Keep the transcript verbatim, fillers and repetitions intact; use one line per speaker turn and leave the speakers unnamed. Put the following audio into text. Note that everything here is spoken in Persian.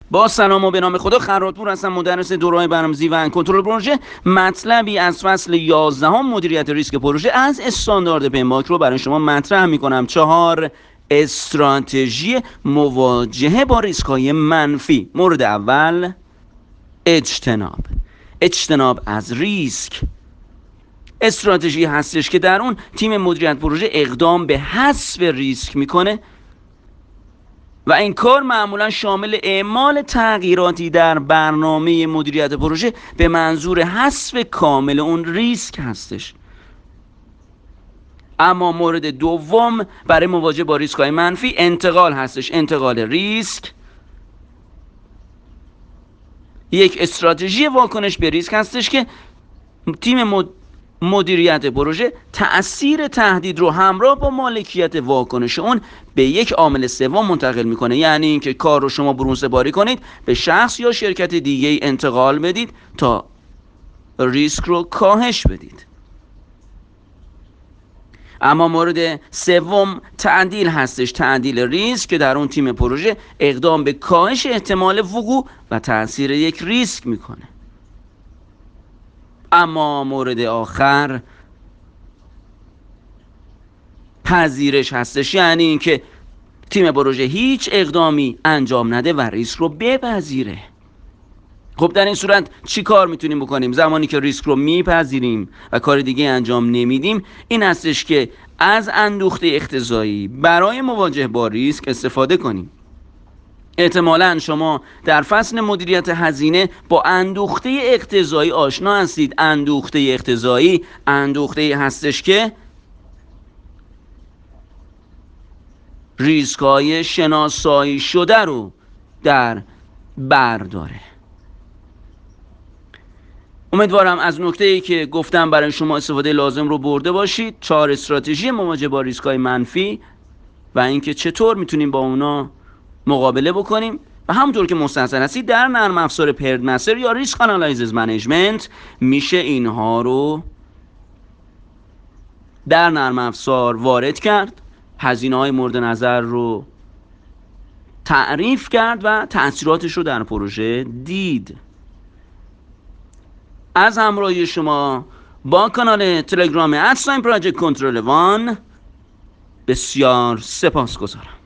با سلام و به نام خدا، خراتپور هستم، مدرس دوره‌های برنامه‌ریزی و کنترل پروژه. مطلبی از فصل یازدهم مدیریت ریسک پروژه از استاندارد پمباک رو برای شما مطرح می‌کنم. چهار استراتژی مواجهه با ریسک‌های منفی. مورد اول، اجتناب اجتناب از ریسک. استراتژی هستش که در اون تیم مدیریت پروژه اقدام به حذف ریسک میکنه و این کار معمولا شامل اعمال تغییراتی در برنامه مدیریت پروژه به منظور حذف کامل اون ریسک هستش. اما مورد دوم برای مواجهه با ریسک‌های منفی انتقال هستش. انتقال ریسک یک استراتژی واکنش به ریسک هستش که تیم مد... مدیریت پروژه تأثیر تهدید رو همراه با مالکیت واکنش اون به یک عامل سوم منتقل میکنه. یعنی اینکه کار رو شما برون سپاری کنید، به شخص یا شرکت دیگه انتقال بدید تا ریسک رو کاهش بدید. اما مورد سوم تعدیل هستش. تعدیل ریسک که در اون تیم پروژه اقدام به کاهش احتمال وقوع و تأثیر یک ریسک میکنه. اما مورد آخر پذیرش هستش، یعنی اینکه تیم پروژه هیچ اقدامی انجام نده و ریسک رو بپذیره. خب در این صورت چی کار میتونیم بکنیم؟ زمانی که ریسک رو میپذیریم و کار دیگه انجام نمیدیم، این هستش که از اندوخته اقتضایی برای مواجهه با ریسک استفاده کنیم. احتمالاً شما در فصل مدیریت هزینه با اندوخته اقتضایی آشنا هستید. اندوخته اقتضایی اندوخته هستش که ریسک‌های شناسایی شده رو در بر داره. امیدوارم از نکته‌ای که گفتم برای شما استفاده لازم رو برده باشید. چهار استراتژی مواجهه با ریسک‌های منفی و اینکه چطور میتونیم با اونا مقابله بکنیم و همونطور که مستحضر هستید در نرم افزار پردمستر یا ریسک آنالایسیس منیجمنت میشه اینها رو در نرم افزار وارد کرد، هزینه‌های مورد نظر رو تعریف کرد و تأثیراتش رو در پروژه دید. از همراهی شما با کانال تلگرام ادساین پراجکت کنترل وان بسیار سپاسگزارم.